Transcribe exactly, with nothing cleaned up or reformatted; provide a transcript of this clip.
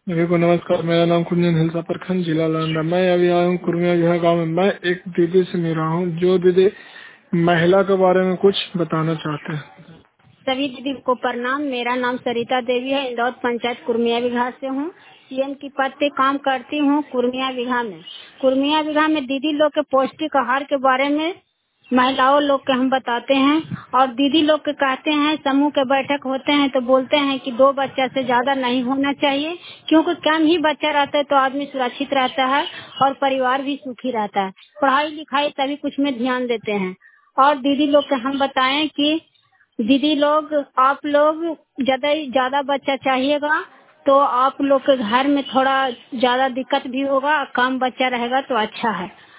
मेरे को नमस्कार। मेरा नाम कुंजन हिलसा प्रखंड जिला नालंदा। मैं अभी आया हूँ कुर्मिया विहार गाँव में। मैं एक दीदी से मिला हूँ जो दीदी महिला के बारे में कुछ बताना चाहते हैं। सभी दीदी को प्रणाम। मेरा नाम सरिता देवी है। इंदौर पंचायत कुर्मिया विघा से हूँ। सीएम की पद पे काम करती हूँ कुर्मिया विघा में। कुर्मिया विघा में दीदी लोग के पौष्टिक आहार के बारे में महिलाओं लोग के हम बताते हैं। और दीदी लोग के कहते हैं, समूह के बैठक होते हैं तो बोलते हैं कि दो बच्चा से ज्यादा नहीं होना चाहिए, क्योंकि कम ही बच्चा रहता है तो आदमी सुरक्षित रहता है और परिवार भी सुखी रहता है। पढ़ाई लिखाई सभी कुछ में ध्यान देते हैं। और दीदी लोग के हम बताएं कि दीदी लोग, आप लोग ज्यादा ज्यादा बच्चा चाहिएगा तो आप लोग के घर में थोड़ा ज्यादा दिक्कत भी होगा, कम बच्चा रहेगा तो अच्छा है।